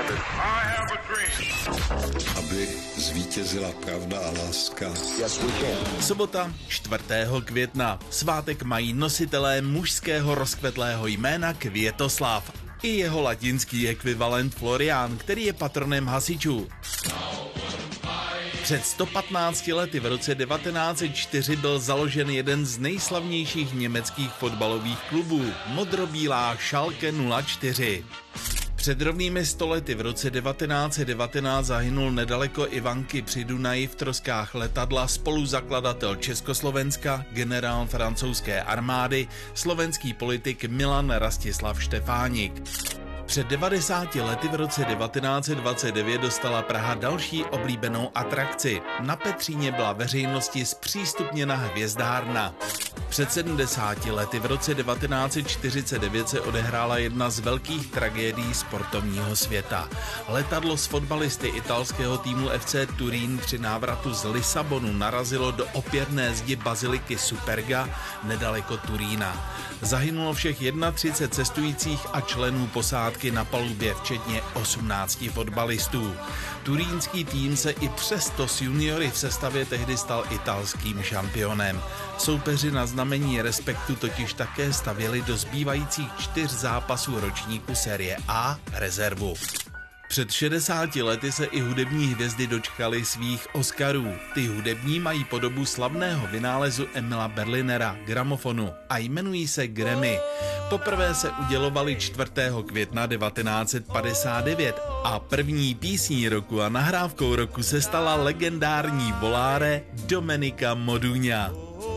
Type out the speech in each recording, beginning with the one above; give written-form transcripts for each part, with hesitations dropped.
Aby zvítězila pravda a láska. Sobota 4. května. Svátek mají nositelé mužského rozkvetlého jména Květoslav i jeho latinský ekvivalent Florián, který je patronem hasičů. Před 115 lety v roce 1904 byl založen jeden z nejslavnějších německých fotbalových klubů, modrobílá Schalke 04. Před rovnými 100 lety v roce 1919 zahynul nedaleko Ivanky při Dunaji v troskách letadla spoluzakladatel Československa, generál francouzské armády, slovenský politik Milan Rastislav Štefánik. Před 90 lety v roce 1929 dostala Praha další oblíbenou atrakci. Na Petříně byla veřejnosti zpřístupněna hvězdárna. Před 70 lety v roce 1949 se odehrála jedna z velkých tragédií sportovního světa. Letadlo s fotbalisty italského týmu FC Turín při návratu z Lisabonu narazilo do opěrné zdi baziliky Superga nedaleko Turína. Zahynulo všech 31 cestujících a členů posádky na palubě, včetně 18 fotbalistů. Turínský tým se i přesto s juniory v sestavě tehdy stal italským šampionem. Soupeři na znamení respektu totiž také stavěli do zbývajících 4 zápasů ročníku série A rezervu. Před 60 lety se i hudební hvězdy dočkaly svých Oscarů. Ty hudební mají podobu slavného vynálezu Emila Berlinera, gramofonu, a jmenují se Grammy. Poprvé se udělovali 4. května 1959 a první písní roku a nahrávkou roku se stala legendární Volare Domenica Modugna.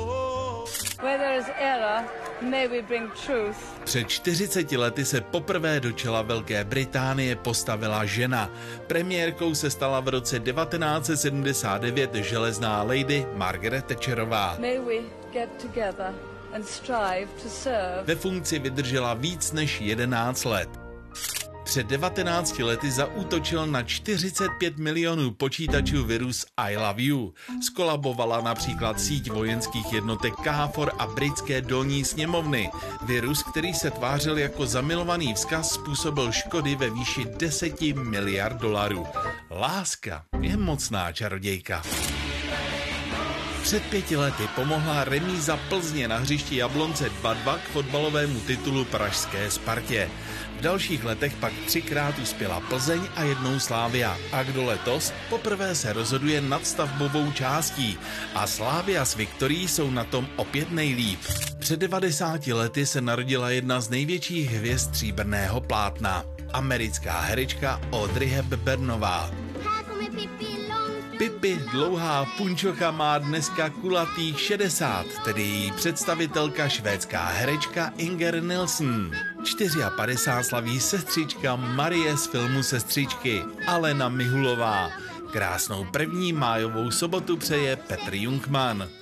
Před 40 lety se poprvé do čela Velké Británie postavila žena. Premiérkou se stala v roce 1979 železná lady Margaret Thatcherová. Ve funkci vydržela víc než 11 let. Před 19 lety zaútočil na 45 milionů počítačů virus I Love You. Skolabovala například síť vojenských jednotek KFOR a britské dolní sněmovny. Virus, který se tvářil jako zamilovaný vzkaz, způsobil škody ve výši 10 miliard dolarů. Láska je mocná čarodějka. Před 5 lety pomohla remíza Plzně na hřišti Jablonce 2-2 k fotbalovému titulu pražské Spartě. V dalších letech pak 3krát uspěla Plzeň a jednou Slavia. A kdo letos? Poprvé se rozhoduje nadstavbovou částí. A Slavia s Viktorií jsou na tom opět nejlíp. Před 90 lety se narodila jedna z největších hvězd stříbrného plátna. Americká herečka Audrey Hepburnová. Pippi, dlouhá punčocha, má dneska kulatých 60, tedy její představitelka švédská herečka Inger Nilsson. 54 slaví sestřička Marie z filmu Sestřičky, Alena Mihulová. Krásnou první májovou sobotu přeje Petr Jungmann.